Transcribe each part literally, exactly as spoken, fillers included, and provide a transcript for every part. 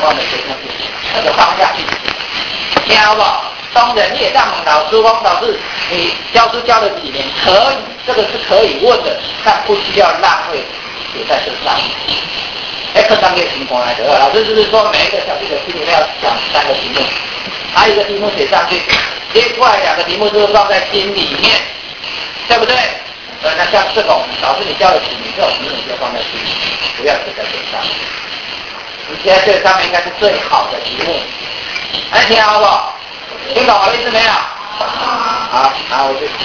关的题目，那就放下去，听好不好？当然你也让老师问老师，你教书教了几年？可以，这个是可以问的，但不需要浪费写在这上面。哎，课上列情况来的，老师就是说每一个小题的题里面要讲三个题目，还有一个题目写上去，另外两个题目就是放在心里面，对不对？呃，那像这种老师你教了几年，这种题目就放在心里，不要写在这上面。你写在这上面应该是最好的题目。哎，听好不好？听懂我意思没有？好，拿回去。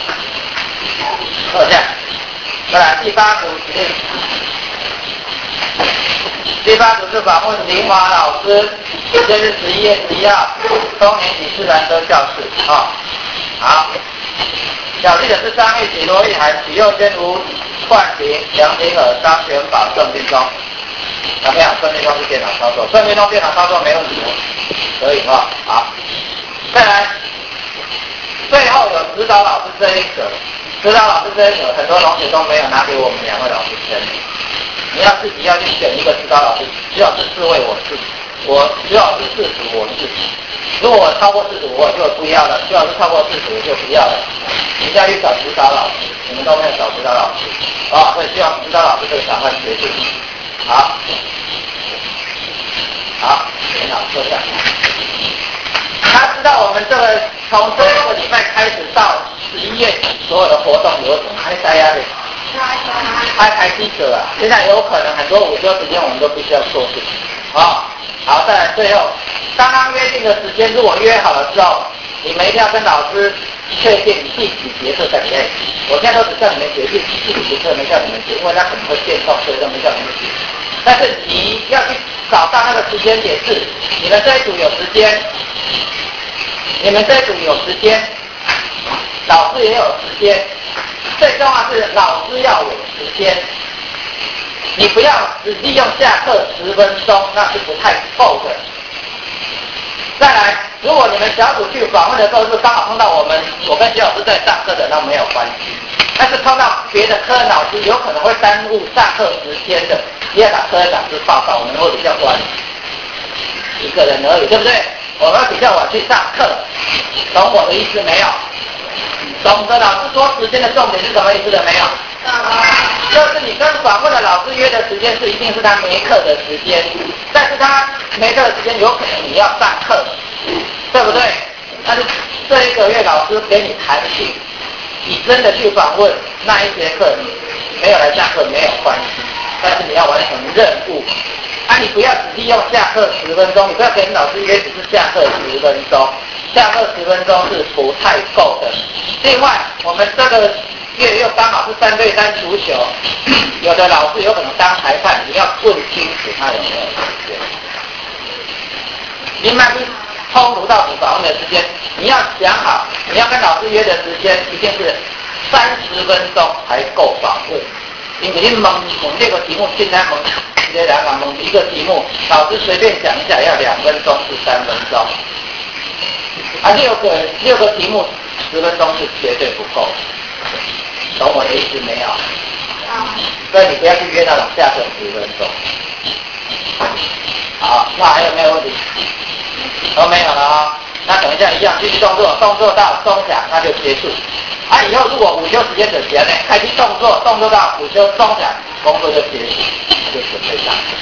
坐下。再来第八组，第八组是访问林华老师，今天是十一月十一号，中年级自然科教室啊、哦。好，小记者是张玉琪、罗玉涵、许佑轩、吴冠廷、梁廷尔、张全宝、郑斌忠。有没有？郑斌忠是电脑操作，郑斌忠电脑操作没问题，可以哈、哦。好，再来，最后有指导老师这一则，指导老师这一则，很多同学都没有拿给我们两位老师签。你要自己要去选一个指导老师，徐老师是为我自己，我徐老师是属我自己。如果我超过四组，我就不要了；徐老师超过四组，我就不要了。你要去找指导老师，你们都没有找指导老师啊、哦，所以希望指导老师这个赶快结束。好，好，很好，坐下。他知道我们这个从这个礼拜开始到十一月底所有的活动有什么？还大家的。开台记者啊，现在有可能很多午休时间我们都必须要做事啊、哦。好，再来最后，刚刚约定的时间，如果约好了之后，你们一定要跟老师确定第几节课在里面。我现在都只叫你们决定第几节课，没叫你们写，因为它可能会变动，所以都没叫你们写。但是你要去找到那个时间点是，你们这一组有时间，你们这一组有时间，老师也有时间。最重要是老师要有时间，你不要只利用下课十分钟，那是不太够的。再来，如果你们小组去访问的时候是刚好碰到我们，我跟徐老师在上课的，那没有关系。但是碰到别的科任老师，有可能会耽误上课时间的，你要把科任老师报告，我们会比较关一个人而已，对不对？我们比较晚去上课，懂我的意思没有？懂得老师说时间的重点是什么意思的没有？就是你跟访问的老师约的时间是一定是他没课的时间，但是他没课的时间有可能你要上课，对不对？但是这一个月老师给你弹性，你真的去访问那一节课，你没有来上课没有关系，但是你要完成任务。啊，你不要只利用下课十分钟，你不要跟老师约只是下课十分钟，下课十分钟是不太够的。另外，我们这个月又刚好是三对三足球，有的老师有可能当裁判，你要问清楚他有没有时间。明白不？冲突到你访问的时间，你要想好，你要跟老师约的时间一定是三十分钟才够访问。因为你蒙蒙这个题目，现在蒙直接两个蒙一个题目，老师随便讲一下要两分钟至三分钟，啊六个六个题目十分钟是绝对不够的，懂我的意思没有？啊，所以你不要去约那种下课十分钟。好，那还有没有问题？都没有了啊、哦，那等一下一样继续动作，动作到钟响那就结束。啊，以后如果午休时间的前呢，开始动作，动作到午休钟响，工作就结束，就准备上。